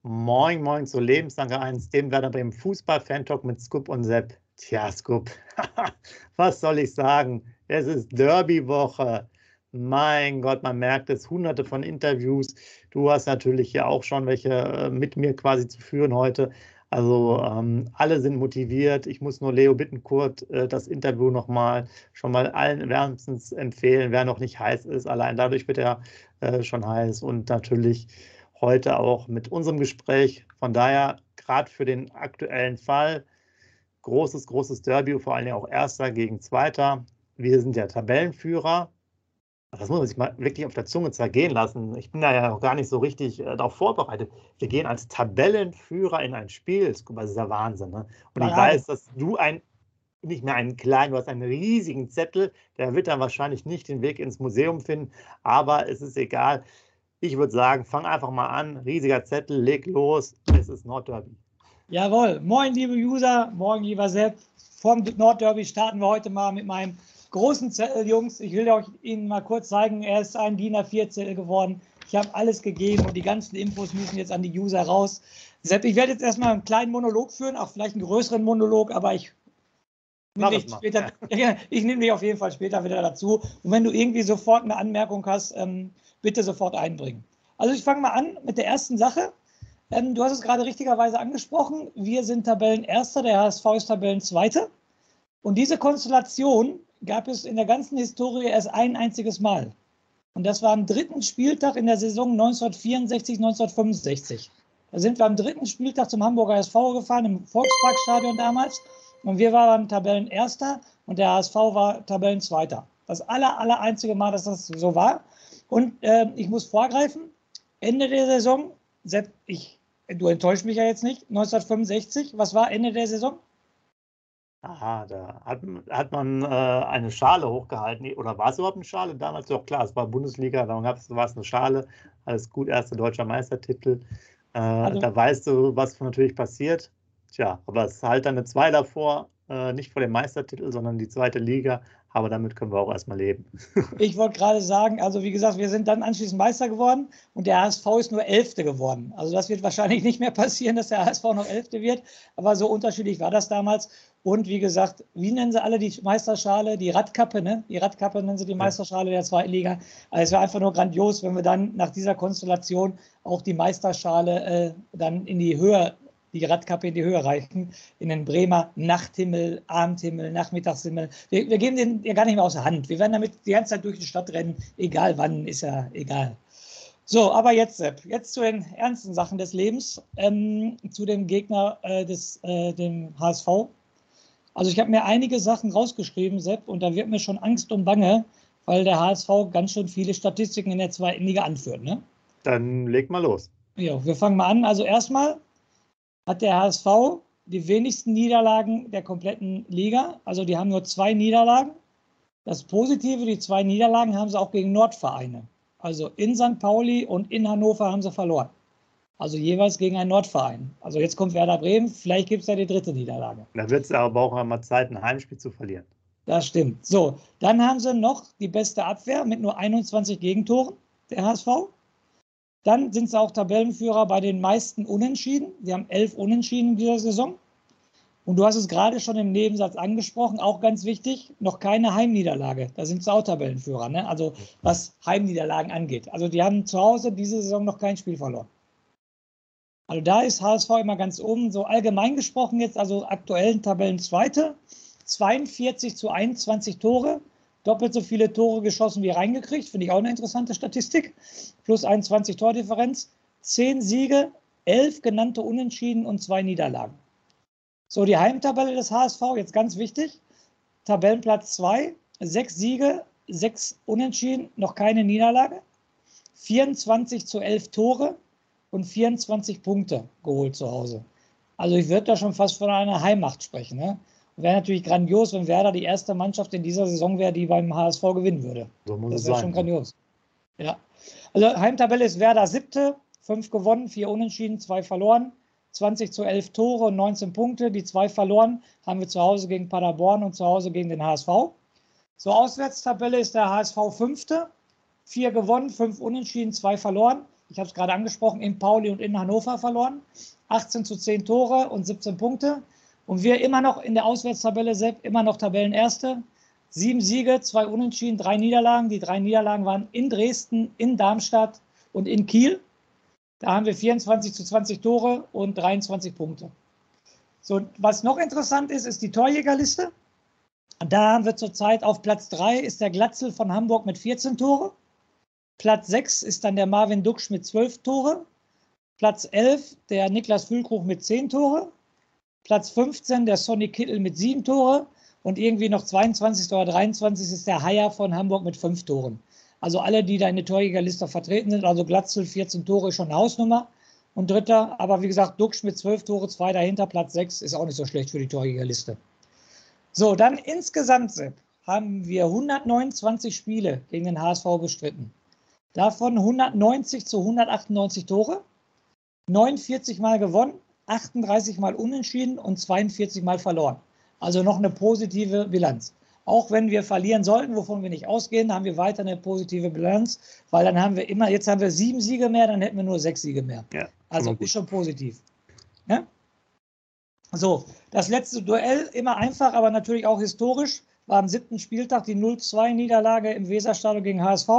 Moin, moin zu Lebenslange 1, dem Werder Bremen Fußball-Fan-Talk mit Scoop und Sepp. Tja, Scoop, was soll ich sagen? Es ist Derby-Woche. Mein Gott, man merkt es, hunderte von Interviews. Du hast natürlich hier auch schon welche mit mir quasi zu führen heute. Also alle sind motiviert. Ich muss nur Leo Bittencourt das Interview schon mal allen wärmstens empfehlen, wer noch nicht heiß ist. Allein dadurch wird er schon heiß und natürlich heute auch mit unserem Gespräch. Von daher, gerade für den aktuellen Fall, großes Derby, vor allem auch Erster gegen Zweiter. Wir sind ja Tabellenführer. Das muss man sich mal wirklich auf der Zunge zergehen lassen. Ich bin da ja noch gar nicht so richtig darauf vorbereitet. Wir gehen als Tabellenführer in ein Spiel. Das ist ja Wahnsinn. Ne? Und ich weiß, dass du nicht mehr einen kleinen, du hast einen riesigen Zettel. Der wird dann wahrscheinlich nicht den Weg ins Museum finden, aber es ist egal. Ich würde sagen, fang einfach mal an. Riesiger Zettel, leg los. Es ist Nordderby. Jawohl. Moin, liebe User. Moin, lieber Sepp. Vom Nordderby starten wir heute mal mit meinem großen Zettel, Jungs. Ich will Ihnen mal kurz zeigen, er ist ein DIN A4-Zettel geworden. Ich habe alles gegeben und die ganzen Infos müssen jetzt an die User raus. Sepp, ich werde jetzt erstmal einen kleinen Monolog führen, auch vielleicht einen größeren Monolog, aber ich nehme dich auf jeden Fall später wieder dazu. Und wenn du irgendwie sofort eine Anmerkung hast, bitte sofort einbringen. Also ich fange mal an mit der ersten Sache. Du hast es gerade richtigerweise angesprochen. Wir sind Tabellenerster, der HSV ist Tabellenzweiter. Und diese Konstellation gab es in der ganzen Historie erst ein einziges Mal. Und das war am 3. Spieltag in der Saison 1964, 1965. Da sind wir am 3. Spieltag zum Hamburger SV gefahren, im Volksparkstadion damals. Und wir waren Tabellenerster und der HSV war Tabellenzweiter. Das aller einzige Mal, dass das so war. Und ich muss vorgreifen, Ende der Saison, Sepp, du enttäuschst mich ja jetzt nicht, 1965, was war Ende der Saison? Aha, da hat man eine Schale hochgehalten. Oder war es überhaupt eine Schale? Damals doch klar, es war Bundesliga, da war es eine Schale. Alles gut, erster deutscher Meistertitel. Da weißt du, was natürlich passiert. Tja, aber es ist halt dann eine 2 davor, nicht vor dem Meistertitel, sondern die zweite Liga. Aber damit können wir auch erstmal leben. Ich wollte gerade sagen, also wie gesagt, wir sind dann anschließend Meister geworden und der HSV ist nur 11. geworden. Also das wird wahrscheinlich nicht mehr passieren, dass der HSV noch 11. wird, aber so unterschiedlich war das damals. Und wie gesagt, wie nennen sie alle die Meisterschale? Die Radkappe, ne? Die Radkappe nennen sie die Meisterschale der zweiten Liga. Also es wäre einfach nur grandios, wenn wir dann nach dieser Konstellation auch die Meisterschale dann in die Höhe, die Radkappe in die Höhe reichen, in den Bremer Nachthimmel, Abendhimmel, Nachmittagshimmel. Wir geben den ja gar nicht mehr aus der Hand. Wir werden damit die ganze Zeit durch die Stadt rennen, egal wann, ist ja egal. So, aber jetzt, Sepp, jetzt zu den ernsten Sachen des Lebens, zu dem Gegner dem HSV. Also ich habe mir einige Sachen rausgeschrieben, Sepp, und da wird mir schon Angst und Bange, weil der HSV ganz schön viele Statistiken in der zweiten Liga anführt, ne? Dann leg mal los. Ja, wir fangen mal an. Also erstmal hat der HSV die wenigsten Niederlagen der kompletten Liga. Also die haben nur 2 Niederlagen. Das Positive, die 2 Niederlagen haben sie auch gegen Nordvereine. Also in St. Pauli und in Hannover haben sie verloren. Also jeweils gegen einen Nordverein. Also jetzt kommt Werder Bremen, vielleicht gibt es ja die 3. Niederlage. Da wird es aber auch einmal Zeit, ein Heimspiel zu verlieren. Das stimmt. So, dann haben sie noch die beste Abwehr mit nur 21 Gegentoren, der HSV. Dann sind sie auch Tabellenführer bei den meisten Unentschieden. Sie haben 11 Unentschieden in dieser Saison. Und du hast es gerade schon im Nebensatz angesprochen, auch ganz wichtig, noch keine Heimniederlage. Da sind sie auch Tabellenführer, ne? Also was Heimniederlagen angeht. Also die haben zu Hause diese Saison noch kein Spiel verloren. Also da ist HSV immer ganz oben. So allgemein gesprochen jetzt, also aktuellen Tabellenzweite, 42 zu 21 Tore. Doppelt so viele Tore geschossen wie reingekriegt, finde ich auch eine interessante Statistik. Plus 21 Tordifferenz, 10 Siege, 11 genannte Unentschieden und 2 Niederlagen. So, die Heimtabelle des HSV, jetzt ganz wichtig. Tabellenplatz 2, 6 Siege, 6 Unentschieden, noch keine Niederlage. 24 zu 11 Tore und 24 Punkte geholt zu Hause. Also ich würde da schon fast von einer Heimmacht sprechen, ne? Wäre natürlich grandios, wenn Werder die erste Mannschaft in dieser Saison wäre, die beim HSV gewinnen würde. So muss das es wäre sein. Schon grandios. Ja. Also Heimtabelle ist Werder 7., 5 gewonnen, 4 unentschieden, 2 verloren, 20 zu 11 Tore und 19 Punkte. Die 2 verloren haben wir zu Hause gegen Paderborn und zu Hause gegen den HSV. So, Auswärtstabelle ist der HSV 5., 4 gewonnen, 5 unentschieden, 2 verloren. Ich habe es gerade angesprochen, in Pauli und in Hannover verloren. 18:10 Tore und 17 Punkte. Und wir immer noch in der Auswärtstabelle, Sepp, immer noch Tabellenerste. 7 Siege, 2 Unentschieden, 3 Niederlagen. Die 3 Niederlagen waren in Dresden, in Darmstadt und in Kiel. Da haben wir 24:20 Tore und 23 Punkte. So, was noch interessant ist, ist die Torjägerliste. Da haben wir zurzeit auf Platz 3 ist der Glatzel von Hamburg mit 14 Tore. Platz 6 ist dann der Marvin Duksch mit 12 Tore. Platz 11 der Niklas Füllkrug mit 10 Tore. Platz 15 der Sonny Kittel mit 7 Tore. Und irgendwie noch 22. oder 23. ist der Haier von Hamburg mit 5 Toren. Also alle, die da in der Torjägerliste vertreten sind. Also Glatzel 14 Tore ist schon eine Hausnummer. Und dritter, aber wie gesagt, Duksch mit 12 Tore, 2 dahinter, Platz 6 ist auch nicht so schlecht für die Torjägerliste. So, dann insgesamt, Sepp, haben wir 129 Spiele gegen den HSV bestritten. Davon 190 zu 198 Tore, 49 Mal gewonnen, 38 Mal unentschieden und 42 Mal verloren. Also noch eine positive Bilanz. Auch wenn wir verlieren sollten, wovon wir nicht ausgehen, haben wir weiter eine positive Bilanz, weil dann haben wir immer, jetzt haben wir 7 Siege mehr, dann hätten wir nur 6 Siege mehr. Ja, also ist schon positiv. Ja? So, das letzte Duell, immer einfach, aber natürlich auch historisch, war am 7. Spieltag die 0:2-Niederlage im Weserstadion gegen HSV.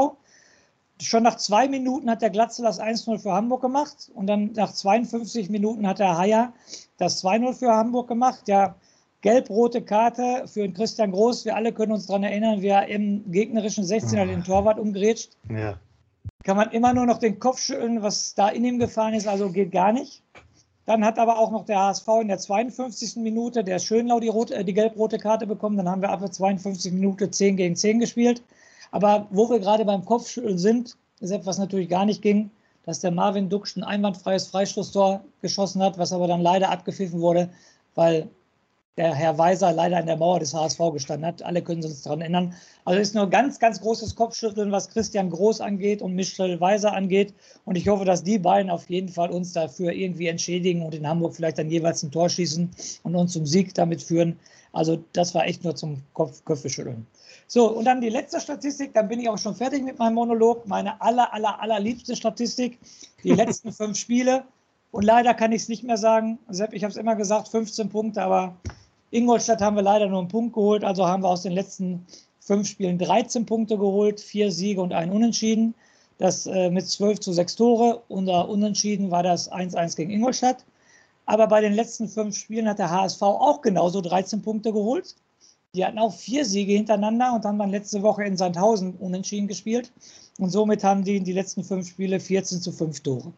Schon nach 2 Minuten hat der Glatzel das 1:0 für Hamburg gemacht und dann nach 52 Minuten hat der Haier das 2:0 für Hamburg gemacht. Ja, gelb-rote Karte für den Christian Groß. Wir alle können uns daran erinnern, wie er im gegnerischen 16er den Torwart umgrätscht. Ja. Kann man immer nur noch den Kopf schütteln, was da in ihm gefahren ist, also geht gar nicht. Dann hat aber auch noch der HSV in der 52. Minute der Schönlau die gelb-rote Karte bekommen. Dann haben wir ab der 52. Minute 10 gegen 10 gespielt. Aber wo wir gerade beim Kopfschütteln sind, ist etwas natürlich gar nicht ging, dass der Marvin Duksch ein einwandfreies Freistoßtor geschossen hat, was aber dann leider abgepfiffen wurde, weil der Herr Weiser leider in der Mauer des HSV gestanden hat. Alle können sich daran erinnern. Also ist nur ganz, ganz großes Kopfschütteln, was Christian Groß angeht und Michel Weiser angeht. Und ich hoffe, dass die beiden auf jeden Fall uns dafür irgendwie entschädigen und in Hamburg vielleicht dann jeweils ein Tor schießen und uns zum Sieg damit führen. Also das war echt nur zum Köpfeschütteln. So, und dann die letzte Statistik, dann bin ich auch schon fertig mit meinem Monolog. Meine allerliebste Statistik, die letzten 5 Spiele. Und leider kann ich es nicht mehr sagen. Sepp, ich habe es immer gesagt, 15 Punkte, aber Ingolstadt haben wir leider nur einen Punkt geholt. Also haben wir aus den letzten 5 Spielen 13 Punkte geholt, 4 Siege und 1 Unentschieden. Das mit 12:6 Tore. Unser Unentschieden war das 1:1 gegen Ingolstadt. Aber bei den letzten 5 Spielen hat der HSV auch genauso 13 Punkte geholt. Die hatten auch 4 Siege hintereinander und haben dann letzte Woche in Sandhausen unentschieden gespielt. Und somit haben die in die letzten 5 Spiele 14:5 Tore.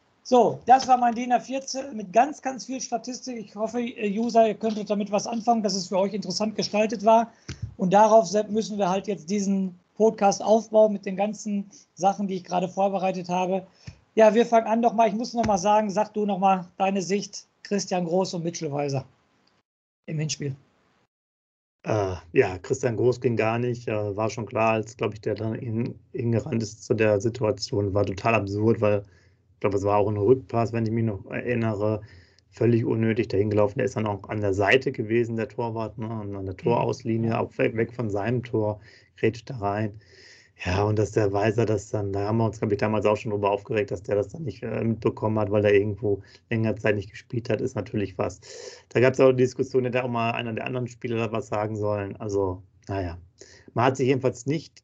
So, das war mein DIN A4 mit ganz, ganz viel Statistik. Ich hoffe, User, ihr könntet damit was anfangen, dass es für euch interessant gestaltet war. Und darauf müssen wir halt jetzt diesen Podcast aufbauen mit den ganzen Sachen, die ich gerade vorbereitet habe. Ja, wir fangen an doch mal. Ich muss noch mal sagen, sag du noch mal deine Sicht, Christian Groß und Mitchell Weiser im Hinspiel. Ja, Christian Groß ging gar nicht. War schon klar, als, glaube ich, der dann hingerannt ist zu der Situation. War total absurd, weil ich glaube, es war auch ein Rückpass, wenn ich mich noch erinnere. Völlig unnötig dahin gelaufen. Der ist dann auch an der Seite gewesen, der Torwart, ne? Und an der Torauslinie, auch weg von seinem Tor, grätscht da rein. Ja, und dass der Weiser das dann, da haben wir uns, glaube ich, damals auch schon drüber aufgeregt, dass der das dann nicht mitbekommen hat, weil er irgendwo länger Zeit nicht gespielt hat, ist natürlich was. Da gab es auch eine Diskussion, hätte auch mal einer der anderen Spieler was sagen sollen. Also, naja, man hat sich jedenfalls nicht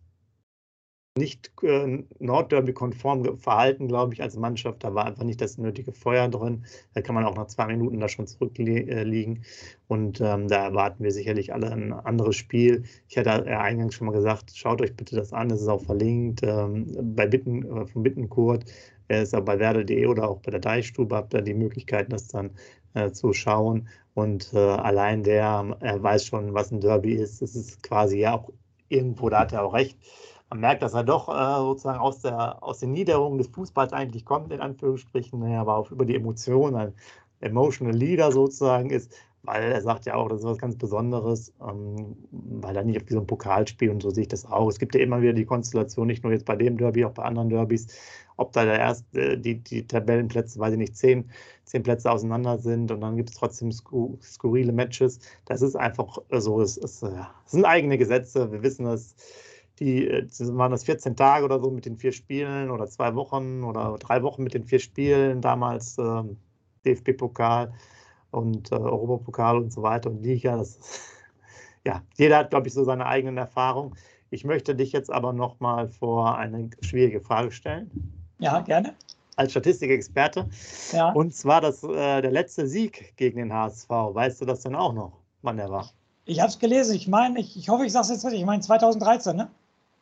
Nordderby-konform verhalten, glaube ich, als Mannschaft. Da war einfach nicht das nötige Feuer drin. Da kann man auch nach 2 Minuten da schon zurückliegen. Und da erwarten wir sicherlich alle ein anderes Spiel. Ich hatte eingangs schon mal gesagt, schaut euch bitte das an. Das ist auch verlinkt von Bittenkurt. Er ist auch bei werder.de oder auch bei der Deichstube. Habt ihr die Möglichkeit, das dann zu schauen. Und allein er weiß schon, was ein Derby ist. Das ist quasi ja auch irgendwo, da hat er auch recht. Man merkt, dass er doch sozusagen aus den Niederungen des Fußballs eigentlich kommt, in Anführungsstrichen, aber auch über die Emotionen, ein emotional Leader sozusagen ist, weil er sagt ja auch, das ist was ganz Besonderes, weil er nicht auf diesem Pokalspiel und so sehe ich das auch. Es gibt ja immer wieder die Konstellation, nicht nur jetzt bei dem Derby, auch bei anderen Derbys, ob da die Tabellenplätze, weiß ich nicht, 10 Plätze auseinander sind und dann gibt es trotzdem skurrile Matches. Das ist einfach so, es sind eigene Gesetze, wir wissen das. waren das 14 Tage oder so mit den 4 Spielen oder 2 Wochen oder 3 Wochen mit den 4 Spielen, damals DFB-Pokal und Europapokal und so weiter und Liga. Ja, jeder hat, glaube ich, so seine eigenen Erfahrungen. Ich möchte dich jetzt aber noch mal vor eine schwierige Frage stellen. Ja, gerne. Als Statistikexperte. Ja. Und zwar der letzte Sieg gegen den HSV. Weißt du das denn auch noch, wann der war? Ich habe es gelesen. Ich meine, ich hoffe, ich sage es jetzt richtig. Ich meine 2013, ne?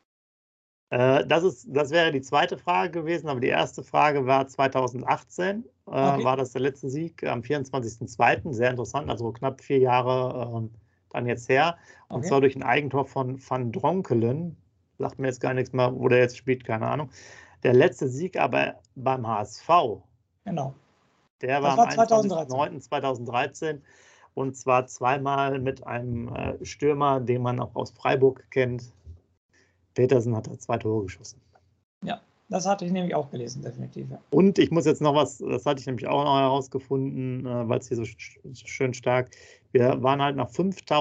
Das wäre die zweite Frage gewesen, aber die erste Frage war 2018. Okay. War das der letzte Sieg am 24.02. Sehr interessant, also knapp 4 Jahre dann jetzt her. Und Okay. zwar durch ein Eigentor von Van Dronkelen. Sagt mir jetzt gar nichts mehr, wo der jetzt spielt, keine Ahnung. Der letzte Sieg aber beim HSV. Genau. Der Das war am war 2013. 21.09.2013 und zwar zweimal mit einem Stürmer, den man auch aus Freiburg kennt. Petersen hat da 2 Tore geschossen. Ja, das hatte ich nämlich auch gelesen, definitiv. Ja. Und ich muss jetzt noch was, das hatte ich nämlich auch noch herausgefunden, weil es hier so schön stark, wir waren halt nach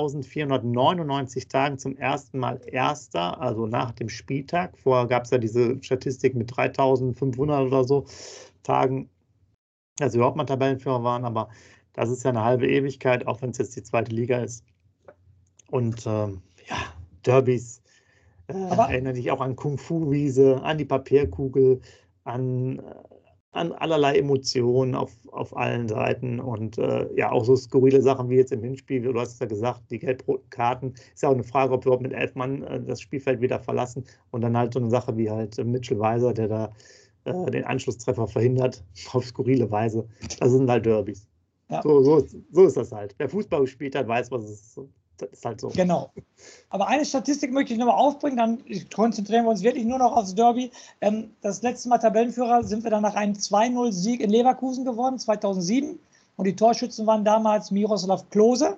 5.499 Tagen zum ersten Mal Erster, also nach dem Spieltag. Vorher gab es ja diese Statistik mit 3.500 oder so Tagen, also überhaupt mal Tabellenführer waren, aber das ist ja eine halbe Ewigkeit, auch wenn es jetzt die zweite Liga ist. Und ja, Derbys erinnere dich auch an Kung-Fu-Wiese, an die Papierkugel, an allerlei Emotionen auf allen Seiten und ja, auch so skurrile Sachen wie jetzt im Hinspiel, du hast es ja gesagt, die gelb-roten Karten, ist ja auch eine Frage, ob wir überhaupt mit 11 Mann das Spielfeld wieder verlassen und dann halt so eine Sache wie halt Mitchell Weiser, der da den Anschlusstreffer verhindert, auf skurrile Weise. Das sind halt Derbys. Ja. So ist das halt. Wer Fußball gespielt hat, weiß, was es ist. Das ist halt so. Genau. Aber eine Statistik möchte ich nochmal aufbringen, dann konzentrieren wir uns wirklich nur noch aufs Derby. Das letzte Mal Tabellenführer sind wir dann nach einem 2-0-Sieg in Leverkusen geworden, 2007. Und die Torschützen waren damals Miroslav Klose.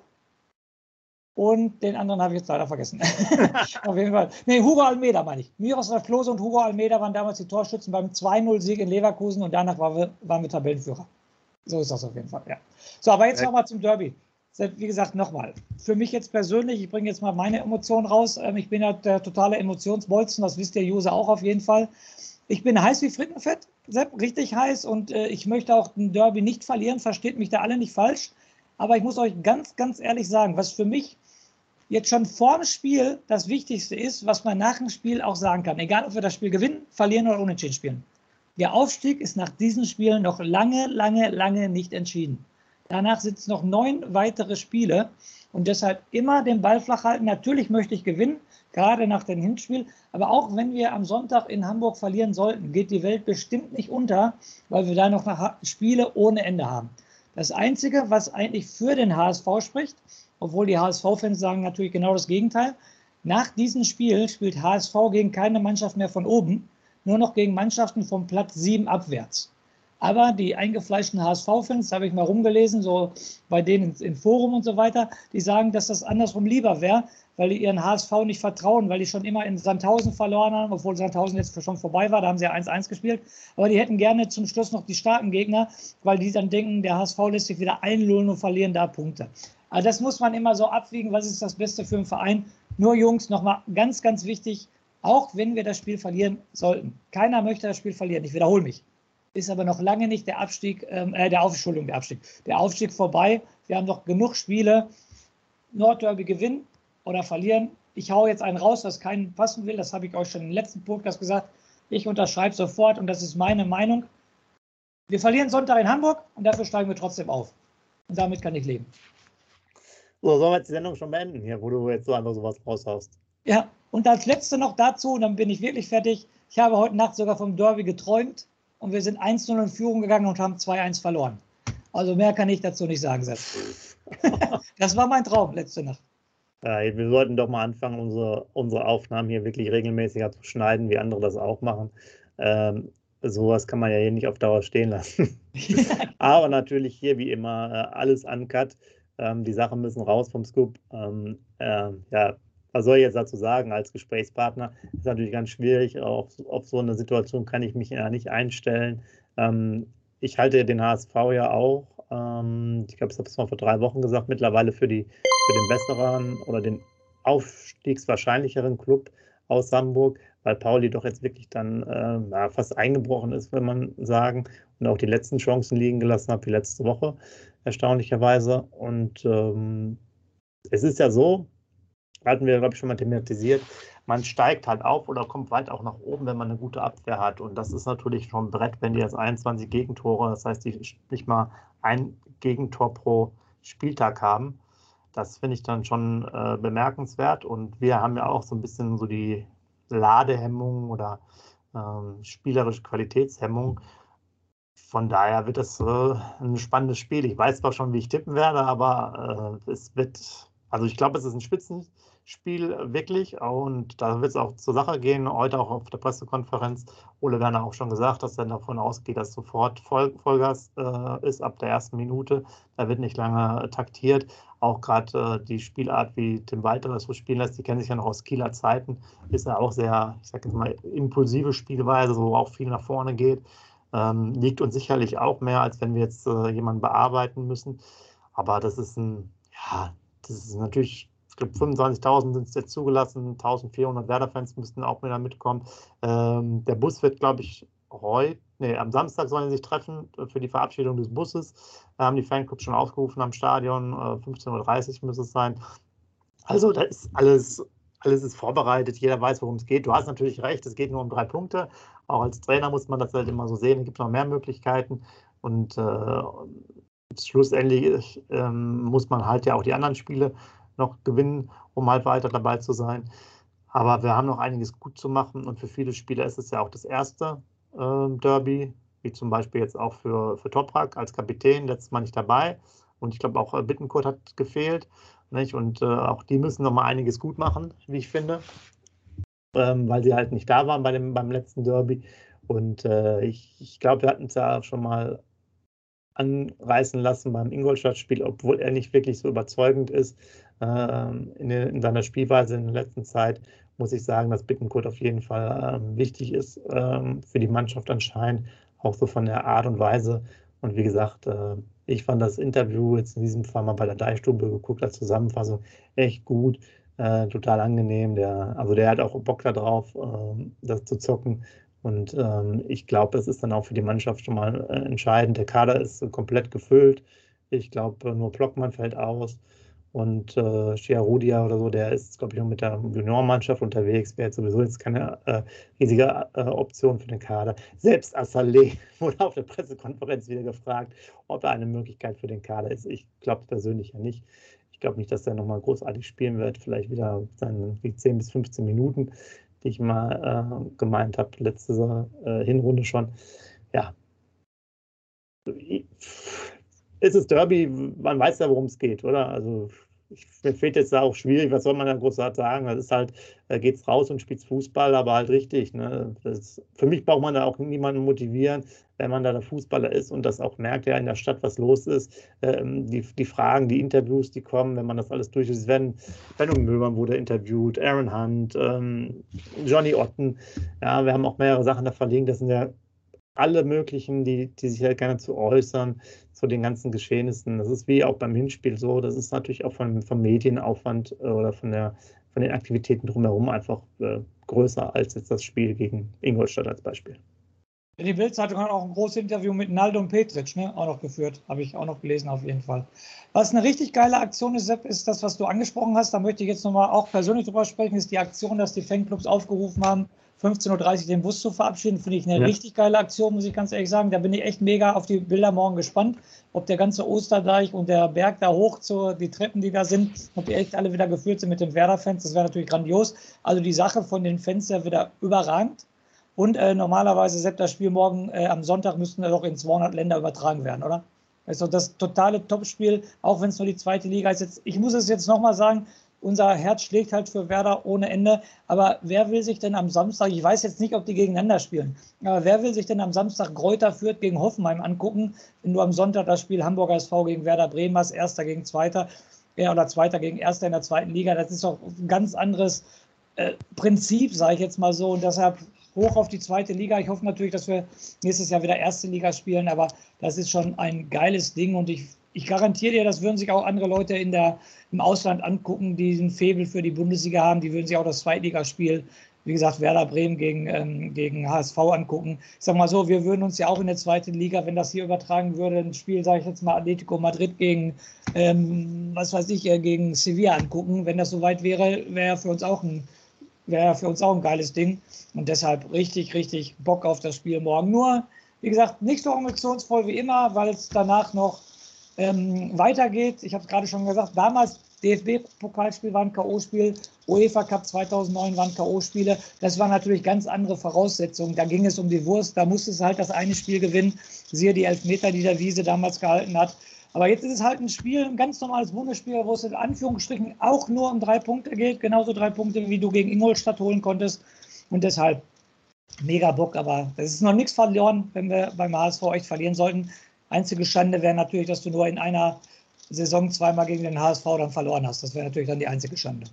Und den anderen habe ich jetzt leider vergessen. Auf jeden Fall. Nee, Hugo Almeida meine ich. Miroslav Klose und Hugo Almeida waren damals die Torschützen beim 2-0-Sieg in Leverkusen und danach waren wir Tabellenführer. So ist das auf jeden Fall, ja. So, aber jetzt nochmal zum Derby. Wie gesagt, nochmal, für mich jetzt persönlich, ich bringe jetzt mal meine Emotionen raus. Ich bin ja der totale Emotionsbolzen, das wisst ihr, Jose, auch auf jeden Fall. Ich bin heiß wie Frittenfett, Sepp, richtig heiß und ich möchte auch den Derby nicht verlieren, versteht mich da alle nicht falsch. Aber ich muss euch ganz, ganz ehrlich sagen, was für mich jetzt schon vor dem Spiel das Wichtigste ist, was man nach dem Spiel auch sagen kann, egal ob wir das Spiel gewinnen, verlieren oder unentschieden spielen. Der Aufstieg ist nach diesen Spielen noch lange, lange, lange nicht entschieden. Danach sind es noch 9 weitere Spiele und deshalb immer den Ball flach halten. Natürlich möchte ich gewinnen, gerade nach dem Hinspiel. Aber auch wenn wir am Sonntag in Hamburg verlieren sollten, geht die Welt bestimmt nicht unter, weil wir da noch Spiele ohne Ende haben. Das Einzige, was eigentlich für den HSV spricht, obwohl die HSV-Fans sagen natürlich genau das Gegenteil, nach diesem Spiel spielt HSV gegen keine Mannschaft mehr von oben, nur noch gegen Mannschaften vom Platz 7 abwärts. Aber die eingefleischten HSV-Fans, da habe ich mal rumgelesen, so bei denen im Forum und so weiter, die sagen, dass das andersrum lieber wäre, weil die ihren HSV nicht vertrauen, weil die schon immer in Sandhausen verloren haben, obwohl Sandhausen jetzt schon vorbei war, da haben sie ja 1-1 gespielt. Aber die hätten gerne zum Schluss noch die starken Gegner, weil die dann denken, der HSV lässt sich wieder einlullen und verlieren da Punkte. Also das muss man immer so abwiegen, was ist das Beste für den Verein. Nur Jungs, nochmal ganz, ganz wichtig, auch wenn wir das Spiel verlieren sollten. Keiner möchte das Spiel verlieren, ich wiederhole mich. Ist aber noch lange nicht der Abstieg vorbei. Wir haben noch genug Spiele. Nordderby gewinnen oder verlieren. Ich haue jetzt einen raus, was keinen passen will. Das habe ich euch schon im letzten Podcast gesagt. Ich unterschreibe sofort und das ist meine Meinung. Wir verlieren Sonntag in Hamburg und dafür steigen wir trotzdem auf. Und damit kann ich leben. So, sollen wir jetzt die Sendung schon beenden hier, wo du jetzt so einfach sowas raushaust? Ja, und als Letzte noch dazu, und dann bin ich wirklich fertig. Ich habe heute Nacht sogar vom Derby geträumt. Und wir sind 1-0 in Führung gegangen und haben 2-1 verloren. Also mehr kann ich dazu nicht sagen, Sepp. Das war mein Traum letzte Nacht. Ja, wir sollten doch mal anfangen, unsere Aufnahmen hier wirklich regelmäßiger zu schneiden, wie andere das auch machen. Sowas kann man ja hier nicht auf Dauer stehen lassen. Aber natürlich hier wie immer alles uncut. Die Sachen müssen raus vom Scoop. Ja, was soll ich jetzt dazu sagen als Gesprächspartner? Ist natürlich ganz schwierig. Auf so eine Situation kann ich mich ja nicht einstellen. Ich halte den HSV ja auch, ich glaube, ich habe es mal vor 3 Wochen gesagt, mittlerweile für den besseren oder den aufstiegswahrscheinlicheren Club. aus Hamburg, weil Pauli doch jetzt wirklich dann fast eingebrochen ist, will man sagen, und auch die letzten Chancen liegen gelassen hat, wie letzte Woche, erstaunlicherweise. Und es ist ja so, hatten wir, glaube ich, schon mal thematisiert, man steigt halt auf oder kommt weit auch nach oben, wenn man eine gute Abwehr hat. Und das ist natürlich schon ein Brett, wenn die jetzt 21 Gegentore, das heißt, die nicht mal ein Gegentor pro Spieltag haben. Das finde ich dann schon bemerkenswert. Und wir haben ja auch so ein bisschen so die Ladehemmung oder spielerische Qualitätshemmung. Von daher wird das ein spannendes Spiel. Ich weiß zwar schon, wie ich tippen werde, aber es wird, also ich glaube, es ist ein Spitzenspiel wirklich, und da wird es auch zur Sache gehen. Heute auch auf der Pressekonferenz. Ole Werner auch schon gesagt, dass er davon ausgeht, dass sofort Vollgas ist ab der ersten Minute. Da wird nicht lange taktiert. Auch gerade die Spielart, wie Tim Walter das so spielen lässt, die kennen sich ja noch aus Kieler Zeiten, ist ja auch sehr, ich sage jetzt mal, impulsive Spielweise, wo auch viel nach vorne geht. Liegt uns sicherlich auch mehr, als wenn wir jetzt jemanden bearbeiten müssen. Aber das ist das ist natürlich, ich glaube, 25.000 sind es jetzt zugelassen, 1.400 Werder-Fans müssten auch wieder mitkommen. Der Bus wird, glaube ich, am Samstag sollen sie sich treffen für die Verabschiedung des Busses. Da haben die Fanclubs schon aufgerufen am Stadion, 15.30 Uhr muss es sein. Also da ist alles ist vorbereitet, jeder weiß, worum es geht. Du hast natürlich recht, es geht nur um 3 Punkte. Auch als Trainer muss man das halt immer so sehen, es gibt noch mehr Möglichkeiten. Und schlussendlich muss man halt ja auch die anderen Spiele noch gewinnen, um halt weiter dabei zu sein. Aber wir haben noch einiges gut zu machen, und für viele Spieler ist es ja auch das erste Derby, wie zum Beispiel jetzt auch für Toprak als Kapitän, letztes Mal nicht dabei. Und ich glaube auch Bittencourt hat gefehlt. Nicht? Und auch die müssen noch mal einiges gut machen, wie ich finde, weil sie halt nicht da waren beim letzten Derby. Und ich glaube, wir hatten es ja schon mal anreißen lassen beim Ingolstadt-Spiel, obwohl er nicht wirklich so überzeugend ist in seiner Spielweise in der letzten Zeit, muss ich sagen, dass Bittencourt auf jeden Fall wichtig ist für die Mannschaft anscheinend, auch so von der Art und Weise. Und wie gesagt, ich fand das Interview jetzt in diesem Fall mal bei der Deichstube geguckt, als Zusammenfassung, echt gut, total angenehm. Der hat auch Bock darauf, das zu zocken. Und ich glaube, es ist dann auch für die Mannschaft schon mal entscheidend. Der Kader ist komplett gefüllt. Ich glaube, nur Plockmann fällt aus. Und Chiarudia oder so, der ist, glaube ich, noch mit der Juniormannschaft unterwegs. Wäre jetzt sowieso jetzt keine riesige Option für den Kader. Selbst Assalé wurde auf der Pressekonferenz wieder gefragt, ob er eine Möglichkeit für den Kader ist. Ich glaube es persönlich ja nicht. Ich glaube nicht, dass er nochmal großartig spielen wird. Vielleicht wieder seine 10 bis 15 Minuten, die ich mal gemeint habe, letzte Hinrunde schon. Ja. Es ist Derby, man weiß ja, worum es geht, oder? Also mir fehlt jetzt da auch schwierig, was soll man da großartig sagen? Das ist halt, da geht's raus und spielt Fußball, aber halt richtig. Ne? Für mich braucht man da auch niemanden motivieren, wenn man da der Fußballer ist und das auch merkt, ja, in der Stadt, was los ist. Die Fragen, die Interviews, die kommen, wenn man das alles durch ist. Benno Möbern wurde interviewt, Aaron Hunt, Johnny Otten. Ja, wir haben auch mehrere Sachen da verlinkt. Das sind ja alle möglichen, die sich halt gerne zu äußern, zu den ganzen Geschehnissen. Das ist wie auch beim Hinspiel so. Das ist natürlich auch vom Medienaufwand oder von den Aktivitäten drumherum einfach größer als jetzt das Spiel gegen Ingolstadt als Beispiel. Die Bild-Zeitung hat auch ein großes Interview mit Naldo und Petric, ne, auch noch geführt. Habe ich auch noch gelesen, auf jeden Fall. Was eine richtig geile Aktion ist, Sepp, ist das, was du angesprochen hast. Da möchte ich jetzt nochmal auch persönlich drüber sprechen, ist die Aktion, dass die Fanclubs aufgerufen haben, 15.30 Uhr den Bus zu verabschieden. Finde ich eine richtig geile Aktion, muss ich ganz ehrlich sagen. Da bin ich echt mega auf die Bilder morgen gespannt, ob der ganze Osterdeich und der Berg da hoch die Treppen, die da sind, ob die echt alle wieder gefüllt sind mit den Werder-Fans. Das wäre natürlich grandios. Also die Sache von den Fans ja wieder überragend. Und normalerweise, Sepp, das Spiel morgen am Sonntag müssten wir doch in 200 Länder übertragen werden, oder? Das ist doch das totale Topspiel, auch wenn es nur die zweite Liga ist. Ich muss es jetzt nochmal sagen, unser Herz schlägt halt für Werder ohne Ende. Aber wer will sich denn am Samstag, ich weiß jetzt nicht, ob die gegeneinander spielen, aber wer will sich denn am Samstag Greuther Fürth gegen Hoffenheim angucken, wenn du am Sonntag das Spiel Hamburger SV gegen Werder Bremen hast, Erster gegen Zweiter oder Zweiter gegen Erster in der zweiten Liga? Das ist doch ein ganz anderes Prinzip, sage ich jetzt mal so. Und deshalb hoch auf die zweite Liga. Ich hoffe natürlich, dass wir nächstes Jahr wieder erste Liga spielen, aber das ist schon ein geiles Ding und ich garantiere dir, das würden sich auch andere Leute im Ausland angucken, die ein Faible für die Bundesliga haben, die würden sich auch das Zweitligaspiel wie gesagt, Werder Bremen gegen HSV angucken. Ich sag mal so, wir würden uns ja auch in der zweiten Liga, wenn das hier übertragen würde, ein Spiel, sage ich jetzt mal, Atletico Madrid gegen, was weiß ich, gegen Sevilla angucken. Wenn das soweit wäre, wäre für uns auch ein geiles Ding. Und deshalb richtig, richtig Bock auf das Spiel morgen. Nur, wie gesagt, nicht so emotionsvoll wie immer, weil es danach noch weitergeht. Ich habe es gerade schon gesagt, damals DFB-Pokalspiel war ein K.O.-Spiel, UEFA Cup 2009 waren K.O.-Spiele. Das waren natürlich ganz andere Voraussetzungen. Da ging es um die Wurst, da musste es halt das eine Spiel gewinnen. Siehe die Elfmeter, die der Wiese damals gehalten hat. Aber jetzt ist es halt ein Spiel, ein ganz normales Bundesspiel, wo es in Anführungsstrichen auch nur um 3 Punkte geht. Genauso 3 Punkte, wie du gegen Ingolstadt holen konntest. Und deshalb mega Bock. Aber es ist noch nichts verloren, wenn wir beim HSV echt verlieren sollten. Einzige Schande wäre natürlich, dass du nur in einer Saison zweimal gegen den HSV dann verloren hast. Das wäre natürlich dann die einzige Schande.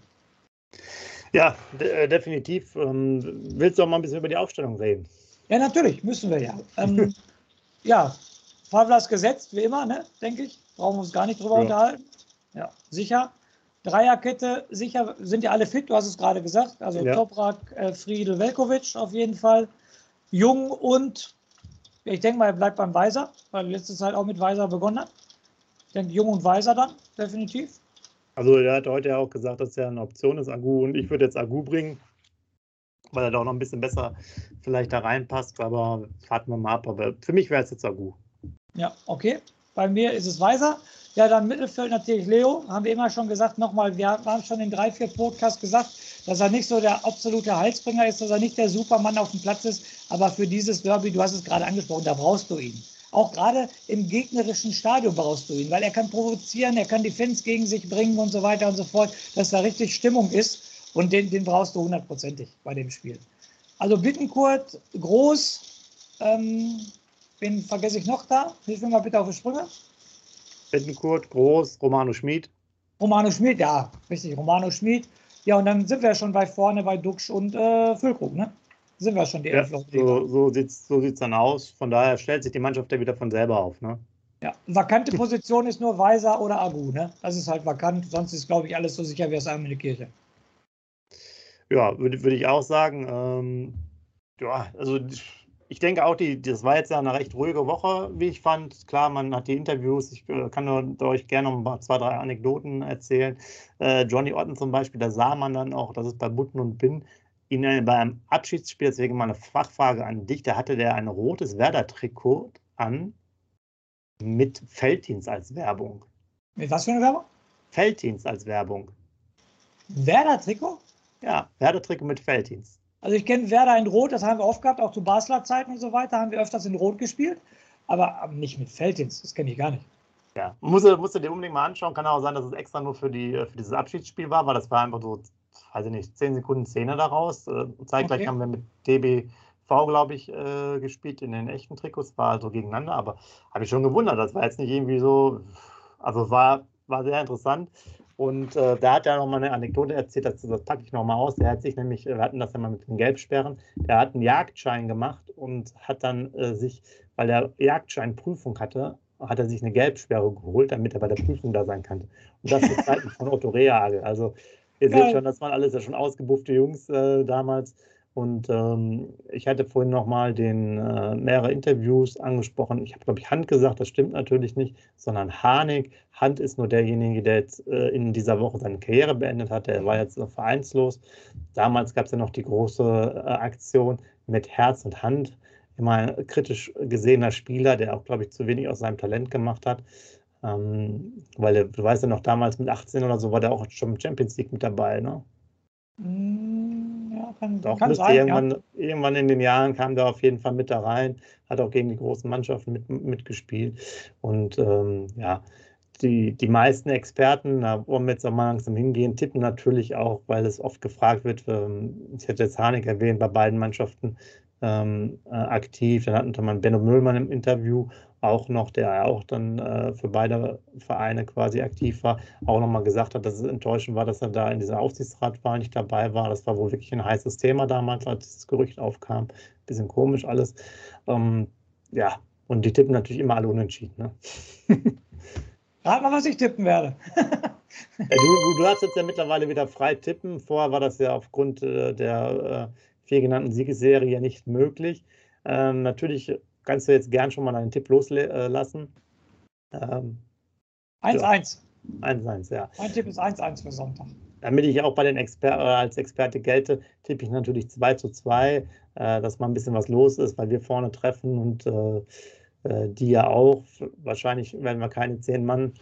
Ja, definitiv. Willst du auch mal ein bisschen über die Aufstellung reden? Ja, natürlich, müssen wir ja. Ja, Pavlas gesetzt, wie immer, ne, denke ich. Brauchen wir uns gar nicht drüber unterhalten. Ja, sicher. Dreierkette, sicher, sind ja alle fit, du hast es gerade gesagt. Also ja. Toprak, Friedel, Velkovic auf jeden Fall. Jung und, ich denke mal, er bleibt beim Weiser, weil er letzte Zeit auch mit Weiser begonnen hat. Ich denke, Jung und Weiser dann, definitiv. Also er hat heute ja auch gesagt, dass er eine Option ist, Agu. Und ich würde jetzt Agu bringen, weil er da auch noch ein bisschen besser vielleicht da reinpasst. Aber warten wir mal ab. Aber für mich wäre es jetzt Agu. Ja, okay. Bei mir ist es Weiser. Ja, dann Mittelfeld natürlich Leo. Haben wir immer schon gesagt, nochmal, wir haben schon in 3, 4 Podcasts gesagt, dass er nicht so der absolute Heilsbringer ist, dass er nicht der Supermann auf dem Platz ist. Aber für dieses Derby, du hast es gerade angesprochen, da brauchst du ihn. Auch gerade im gegnerischen Stadion brauchst du ihn, weil er kann provozieren, er kann die Fans gegen sich bringen und so weiter und so fort, dass da richtig Stimmung ist. Und den brauchst du 100%ig bei dem Spiel. Also Bittencourt, Groß, wen vergesse ich noch da? Hilf mir mal bitte auf die Sprünge. Bittencourt, Groß, Romano Schmid. Romano Schmid, ja, richtig, Romano Schmid. Ja, und dann sind wir schon bei vorne bei Duxch und Füllkrug, ne? Sind wir schon die Elf. Ja, so sieht's dann aus. Von daher stellt sich die Mannschaft ja wieder von selber auf, ne? Ja, vakante Position ist nur Weiser oder Agu, ne? Das ist halt vakant, sonst ist, glaube ich, alles so sicher wie das Arm in die Kirche. Ja, würde ich auch sagen. Ja, also ich denke auch, das war jetzt ja eine recht ruhige Woche, wie ich fand. Klar, man hat die Interviews, ich kann euch gerne noch 2, 3 Anekdoten erzählen. Johnny Otten zum Beispiel, da sah man dann auch, dass es bei Butten und Bin beim Abschiedsspiel, deswegen mal eine Fachfrage an dich, da hatte der ein rotes Werder-Trikot an mit Felddienst als Werbung. Mit was für eine Werbung? Felddienst als Werbung. Werder-Trikot? Ja, Werder-Trikot mit Felddienst. Also ich kenne Werder in Rot, das haben wir oft gehabt, auch zu Basler Zeiten und so weiter, haben wir öfters in Rot gespielt, aber nicht mit Felddienst, das kenne ich gar nicht. Ja, musst du dir unbedingt mal anschauen, kann auch sein, dass es extra nur für dieses Abschiedsspiel war, weil das war einfach so, weiß ich nicht, 10 Sekunden Szene daraus. Zeitgleich haben wir mit DBV, glaube ich, gespielt in den echten Trikots, war also gegeneinander, aber habe ich schon gewundert, das war jetzt nicht irgendwie so, also war sehr interessant. Und da hat er noch mal eine Anekdote erzählt, das packe ich noch mal aus. Der hat sich nämlich, wir hatten das ja mal mit den Gelbsperren, der hat einen Jagdschein gemacht und hat dann weil der Jagdscheinprüfung hatte, hat er sich eine Gelbsperre geholt, damit er bei der Prüfung da sein kann. Und das zu Zeiten von Otto Rehhagel. Also ihr seht schon, das waren alles ja schon ausgebuffte Jungs damals. Und ich hatte vorhin nochmal mehrere Interviews angesprochen. Ich habe, glaube ich, Hand gesagt, das stimmt natürlich nicht, sondern Harnik. Hand ist nur derjenige, der jetzt in dieser Woche seine Karriere beendet hat. Der war jetzt vereinslos. Damals gab es ja noch die große Aktion mit Herz und Hand. Immer ein kritisch gesehener Spieler, der auch, glaube ich, zu wenig aus seinem Talent gemacht hat. Weil du weißt ja noch, damals mit 18 oder so war der auch schon im Champions League mit dabei, ne? Ja, kann sein. Irgendwann in den Jahren kam der auf jeden Fall mit da rein, hat auch gegen die großen Mannschaften mitgespielt. Und ja, die meisten Experten, da wollen wir jetzt auch mal langsam hingehen, tippen natürlich auch, weil es oft gefragt wird, ich hätte jetzt Harnik erwähnt, bei beiden Mannschaften aktiv. Dann hatte man Benno Müllmann im Interview auch noch, der auch dann für beide Vereine quasi aktiv war, auch nochmal gesagt hat, dass es enttäuschend war, dass er da in dieser Aufsichtsratwahl nicht dabei war. Das war wohl wirklich ein heißes Thema damals, als das Gerücht aufkam. Bisschen komisch alles. Ja, und die tippen natürlich immer alle unentschieden. Ne? Rat mal, was ich tippen werde. Du darfst jetzt ja mittlerweile wieder frei tippen. Vorher war das ja aufgrund der 4 genannten Siegesserie ja nicht möglich. Natürlich kannst du jetzt gern schon mal einen Tipp loslassen. 1-1. 1-1, ja. Mein Tipp ist 1-1 für Sonntag. Damit ich auch bei den als Experte gelte, tippe ich natürlich 2-2, dass mal ein bisschen was los ist, weil wir vorne treffen und die ja auch. Wahrscheinlich werden wir keine 10 Mann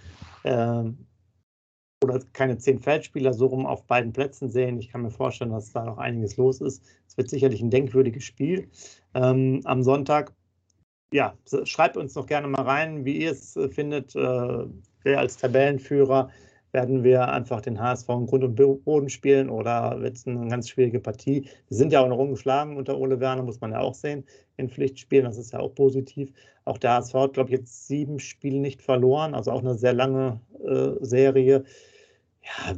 oder keine 10 Feldspieler so rum auf beiden Plätzen sehen. Ich kann mir vorstellen, dass da noch einiges los ist. Es wird sicherlich ein denkwürdiges Spiel am Sonntag. Ja, schreibt uns doch gerne mal rein, wie ihr es findet. Wer als Tabellenführer, werden wir einfach den HSV in Grund und Boden spielen oder wird es eine ganz schwierige Partie? Wir sind ja auch noch ungeschlagen unter Ole Werner, muss man ja auch sehen, in Pflichtspielen. Das ist ja auch positiv. Auch der HSV hat, glaube ich, jetzt 7 Spiele nicht verloren, also auch eine sehr lange Serie. Ja,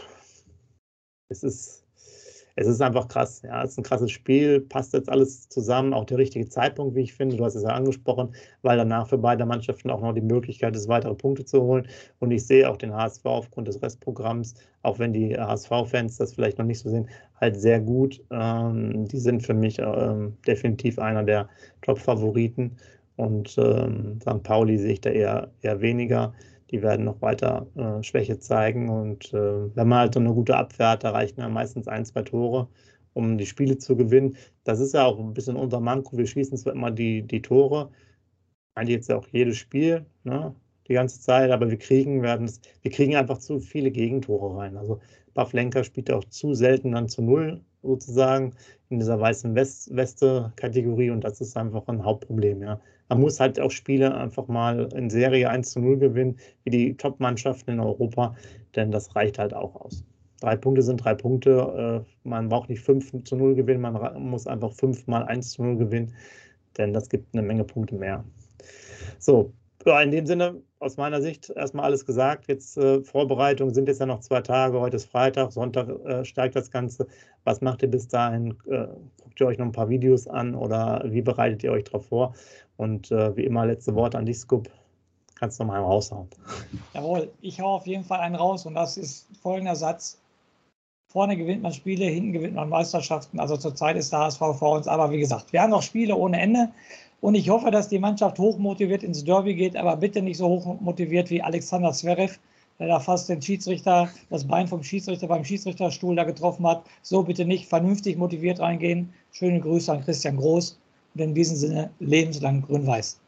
es ist einfach krass. Ja, es ist ein krasses Spiel, passt jetzt alles zusammen, auch der richtige Zeitpunkt, wie ich finde. Du hast es ja angesprochen, weil danach für beide Mannschaften auch noch die Möglichkeit ist, weitere Punkte zu holen. Und ich sehe auch den HSV aufgrund des Restprogramms, auch wenn die HSV-Fans das vielleicht noch nicht so sehen, halt sehr gut. Die sind für mich definitiv einer der Top-Favoriten. Und St. Pauli sehe ich da eher weniger. Die werden noch weiter Schwäche zeigen. Und wenn man halt so eine gute Abwehr hat, da reichen ja meistens 1-2 Tore, um die Spiele zu gewinnen. Das ist ja auch ein bisschen unser Manko. Wir schießen zwar immer die Tore, eigentlich jetzt ja auch jedes Spiel, ne, die ganze Zeit, aber wir kriegen einfach zu viele Gegentore rein. Also Pavlenka spielt auch zu selten dann zu 0 sozusagen in dieser weißen Weste-Kategorie und das ist einfach ein Hauptproblem, ja. Man muss halt auch Spiele einfach mal in Serie 1-0 gewinnen, wie die Top-Mannschaften in Europa, denn das reicht halt auch aus. 3 Punkte sind 3 Punkte. Man braucht nicht 5-0 gewinnen, man muss einfach 5 mal 1-0 gewinnen, denn das gibt eine Menge Punkte mehr. So, ja, in dem Sinne, aus meiner Sicht erstmal alles gesagt. Jetzt Vorbereitungen sind jetzt ja noch 2 Tage. Heute ist Freitag, Sonntag steigt das Ganze. Was macht ihr bis dahin? Guckt ihr euch noch ein paar Videos an oder wie bereitet ihr euch darauf vor? Und wie immer, letzte Worte an dich, Scoop. Kannst du noch mal raushauen. Jawohl, ich hau auf jeden Fall einen raus und das ist folgender Satz. Vorne gewinnt man Spiele, hinten gewinnt man Meisterschaften. Also zurzeit ist der HSV vor uns. Aber wie gesagt, wir haben noch Spiele ohne Ende. Und ich hoffe, dass die Mannschaft hochmotiviert ins Derby geht, aber bitte nicht so hochmotiviert wie Alexander Zverev, der da fast den Schiedsrichter, das Bein vom Schiedsrichter beim Schiedsrichterstuhl da getroffen hat. So bitte nicht, vernünftig motiviert reingehen. Schöne Grüße an Christian Groß und in diesem Sinne lebenslang grün-weiß.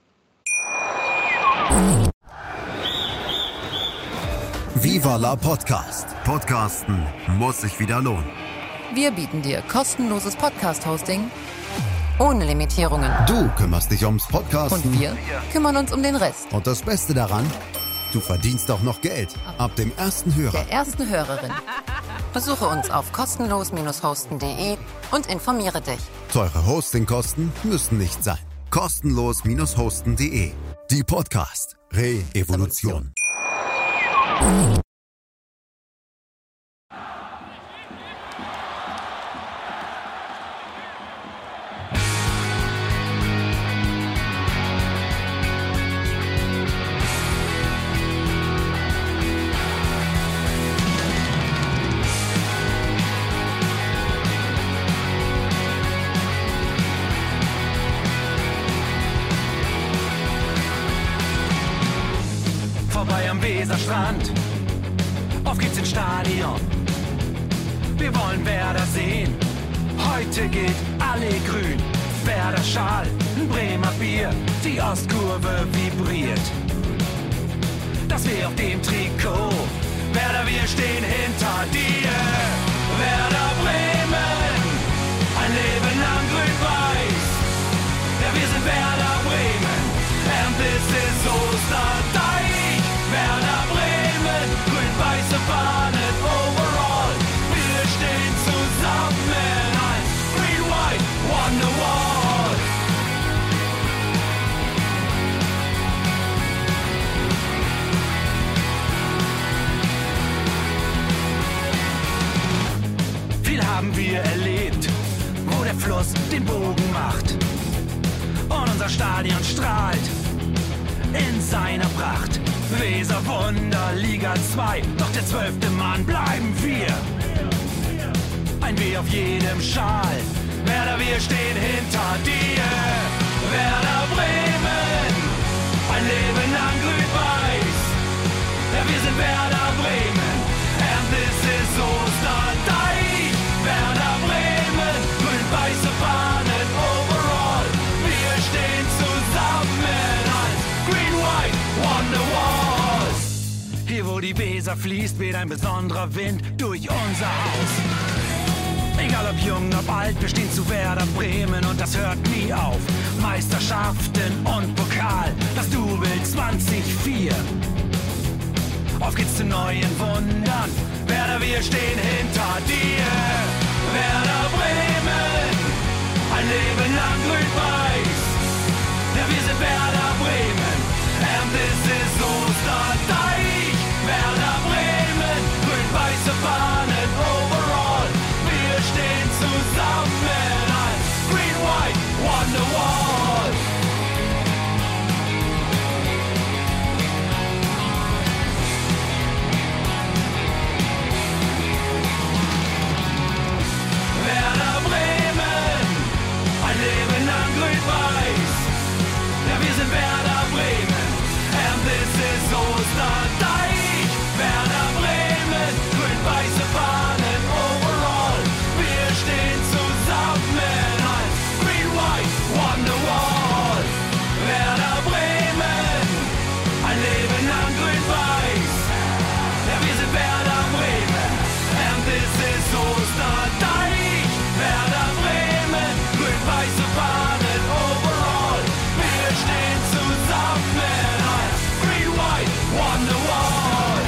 Viva la Podcast. Podcasten muss sich wieder lohnen. Wir bieten dir kostenloses Podcast-Hosting ohne Limitierungen. Du kümmerst dich ums Podcasten. Und wir kümmern uns um den Rest. Und das Beste daran, du verdienst auch noch Geld. Ab dem ersten Hörer. Der ersten Hörerin. Besuche uns auf kostenlos-hosten.de und informiere dich. Teure Hostingkosten müssen nicht sein. Kostenlos-hosten.de. Die Podcast Re-Evolution. Vorbei am Weserstrand, auf geht's ins Stadion. Wir wollen Werder sehen, heute geht alle grün. Werder Schal, ein Bremer Bier, die Ostkurve vibriert. Das weh auf dem Trikot, Werder, wir stehen hinter dir. Werder Bremen, ein Leben lang grün-weiß. Ja, wir sind Werder Bremen, and this is Osterdeich. Werder Bremen, grün-weiße Fahnen overall. Wir stehen zusammen als Green White Wonderwall. Viel haben wir erlebt, wo der Fluss den Bogen macht. Und unser Stadion strahlt in seiner Pracht. Weserwunder, Liga 2, doch der 12. Mann bleiben wir. Ein W auf jedem Schal, Werder, wir stehen hinter dir. Werder Bremen, ein Leben lang grün-weiß. Ja, wir sind Werder Bremen, and this is Osterdeich. Werder Bremen, grün-weiße Fahnen overall. Wir stehen zusammen als Green White Wonderwalls. Hier wo die Weser fließt, weht ein besonderer Wind durch unser Haus. Egal ob jung, ob alt, wir stehen zu Werder Bremen und das hört nie auf. Meisterschaften und Pokal, das Double 2004. Auf geht's zu neuen Wundern, Werder, wir stehen hinter dir. Werder Bremen, ein Leben lang grün-weiß. Ja, wir sind Werder Bremen, and this is Osterdeich. Werder Bremen, grün-weiße Fahnen overall. Wir stehen zusammen als Green White Wonderwall. Werder Bremen, ein Leben lang grün-weiß. Ja, wir sind Werder Bremen, and this is Osterdeich. Werder Bremen, grün-weiße Fahnen overall. Wir stehen zusammen als Green White Wonderwall. Werder Bremen, ein Leben lang grün-weiß. Ja, wir sind Werder Bremen, and this is Osterdeich. Werder Bremen, grün-weiße Fahnen overall. Wir stehen zusammen als Green White Wonderwall.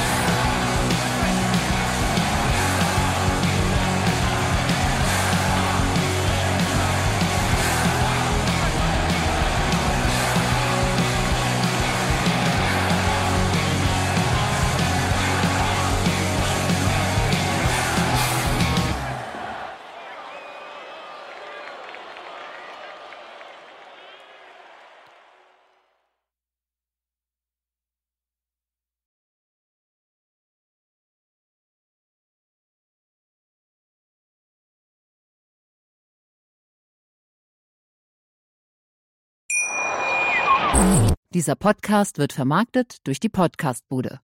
Dieser Podcast wird vermarktet durch die Podcastbude.